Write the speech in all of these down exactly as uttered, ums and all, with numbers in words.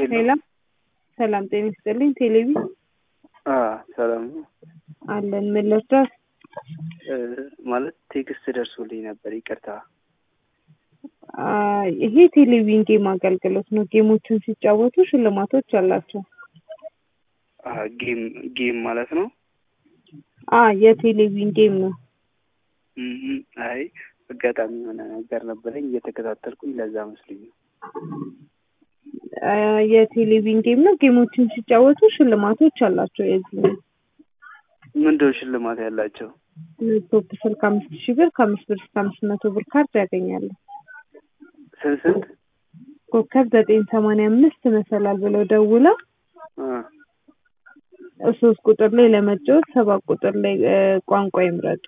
ሰላም ሰላም ጤና ይስጥልኝ ቴሌቪ አ ሰላም አለን ምን ልርዳት? ማለት ቴክስት ደርሶልኝ ነበር ይቅርታ። አ ይሄ ቴሌቪዥን ጌም አገልግሎት ነው። ጌሞችን ሲጫወቱ ሽልማቶች አላቸው። አ ጌም ጌም ማለት ነው? አ የቴሌቪዥን ጌም ነው። እም አይ አጋጣሚ የሆነ ነገር ነበረኝ እየተከታተልኩኝ ለዛ መስሎኝ ነው። አ የቴሌቪዥን ጌም ነው። ጌሞችን ሲጫወቱ ሽልማቶች አላቸው። የዚህ ምንድነው ሽልማት ያላቸው? ቶፕ ስልክ አምስት ሺህ ብር ከአምስት ብር እስከ አምስት መቶ ብር ካርድ ያገኛሉ። ስንት ስንት? ኮከብ ዘጠኝ ሰማንያ አምስት መሰላል ብለው ደውለው አ ሶስት ቁጥር ላይ ለመጫወት ሰባት ቁጥር ላይ ቋንቋ ይምረጡ።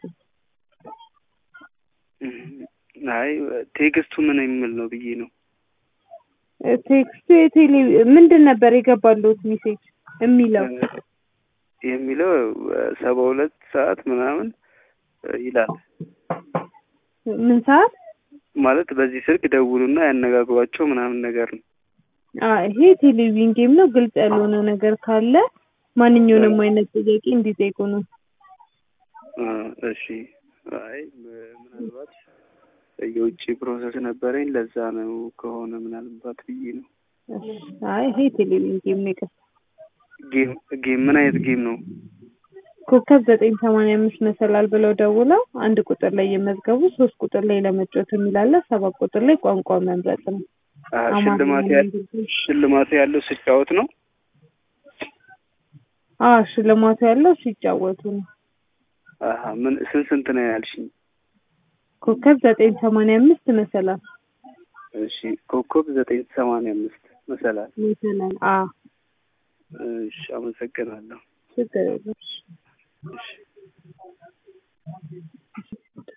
አይ ቴክስቱ ምን የሚል ነው ብዬ ነው። ቴክስቱ የቴሌ ምንድን ነበር የገባሉት ሜሴጅ የሚለው የሚለው ሰባ ሁለት ሰዓት ምናምን ይላል። ምን ሰዓት ማለት በዚህ ስልክ ደውሉና ያነጋግሯቸው ምናምን ነገር ነው። አ ይሄ ቴሌቪዥን ጌም ነው። ግልጽ ያልሆነ ነገር ካለ ማንኛውንም አይነት ጥያቄ እንዲጠይቁ ነው። አ እሺ አይ ምናልባት የውጭ ፕሮሰስ ነበረኝ ለዛ ነው ከሆነ ምናልባት ብዬ ነው። አይ ይሄ ቴሌቪዥን ጌም ነው። ጌም ጌም ምን አይነት ጌም ነው? ኮከብ ዘጠኝ ሰማንያ አምስት መሰላል ብለው ደውለው አንድ ቁጥር ላይ የመዝገቡ ሶስት ቁጥር ላይ ለመጫወት የሚላለ ሰባት ቁጥር ላይ ቋንቋ መምረጥ ነው። አ ሽልማት ያለው ሽልማት ያለው ሲጫወት ነው? አ ሽልማት ያለው ሲጫወቱ ነው። አሃ ምን ስንት ስንት ነው ያልሽኝ? ኮከብ ዘጠኝ ሰማንያ አምስት መሰላል። እሺ ኮከብ ዘጠኝ ሰማንያ አምስት መሰላል መሰላል አ እሺ አመሰግናለሁ። ችግር የለም።